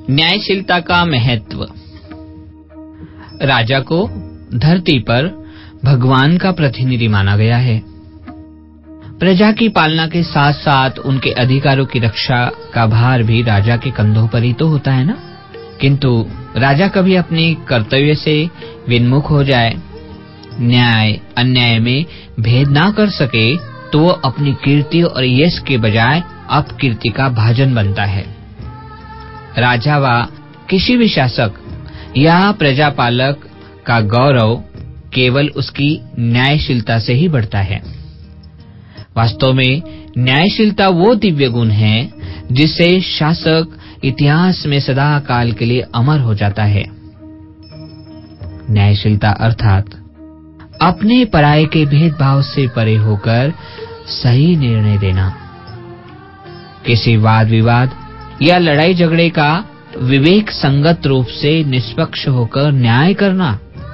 न्यायशीलता का महत्व। राजा को धरती पर भगवान का प्रतिनिधि माना गया है। प्रजा की पालना के साथ साथ उनके अधिकारों की रक्षा का भार भी राजा के कंधों पर ही तो होता है ना। किंतु राजा कभी अपने कर्तव्य से विन्मुख हो जाए, न्याय अन्याय में भेद ना कर सके, तो वो अपनी कीर्ति और यश के बजाय अपकीर्ति का भाजन बनता है। राजा व किसी भी शासक या प्रजापालक का गौरव केवल उसकी न्यायशीलता से ही बढ़ता है। वास्तव में न्यायशीलता वो दिव्य गुण है जिससे शासक इतिहास में सदा काल के लिए अमर हो जाता है। न्यायशीलता अर्थात अपने पराये के भेदभाव से परे होकर सही निर्णय देना, किसी वाद विवाद या लड़ाई झगड़े का विवेक संगत रूप से निष्पक्ष होकर न्याय करना,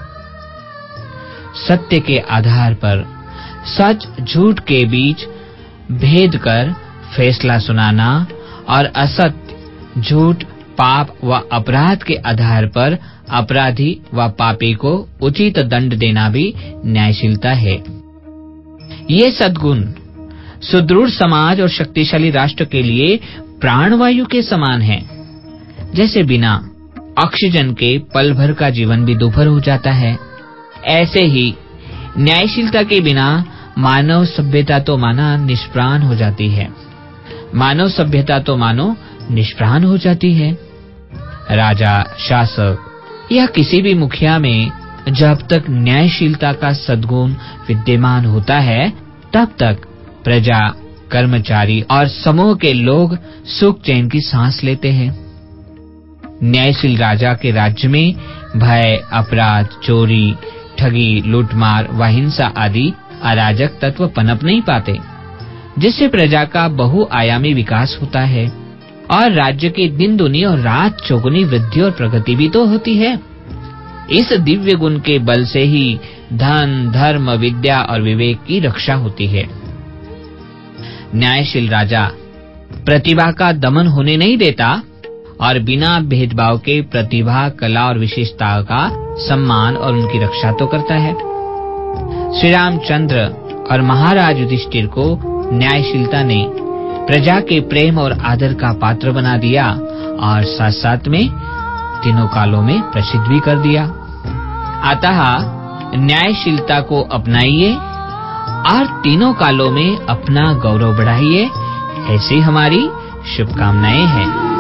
सत्य के आधार पर सच झूठ के बीच भेद कर फैसला सुनाना और असत्य झूठ पाप व अपराध के आधार पर अपराधी व पापी को उचित दंड देना भी न्यायशीलता है। ये सद्गुण सुदृढ़ समाज और शक्तिशाली राष्ट्र के लिए प्राणवायु के समान है। जैसे बिना ऑक्सीजन के पल भर का जीवन भी दुभर हो जाता है, ऐसे ही न्यायशीलता के बिना मानव सभ्यता तो माना निष्प्राण हो जाती है। मानव सभ्यता तो मानो निष्प्राण हो जाती है। राजा, शासक या किसी भी मुखिया में जब तक न्यायशीलता का सद्गुण विद्यमान होता है, तब तक प्रजा, कर्मचारी और समूह के लोग सुख चैन की सांस लेते हैं। न्यायशील राजा के राज्य में भय, अपराध, चोरी, ठगी, लूटमार व हिंसा आदि अराजक तत्व पनप नहीं पाते, जिससे प्रजा का बहुआयामी विकास होता है और राज्य की दिन दुनी और रात चौगुनी वृद्धि और प्रगति भी तो होती है। इस दिव्य गुण के बल से ही धन, धर्म, विद्या और विवेक की रक्षा होती है। न्यायशील राजा प्रतिभा का दमन होने नहीं देता और बिना भेदभाव के प्रतिभा, कला और विशेषता का सम्मान और उनकी रक्षा तो करता है। श्री रामचंद्र और महाराज युधिष्ठिर को न्यायशीलता ने प्रजा के प्रेम और आदर का पात्र बना दिया और साथ साथ में तीनों कालों में प्रसिद्ध भी कर दिया। अतः न्यायशीलता को अपनाइए और तीनों कालों में अपना गौरव बढ़ाइए, ऐसी हमारी शुभकामनाएं हैं।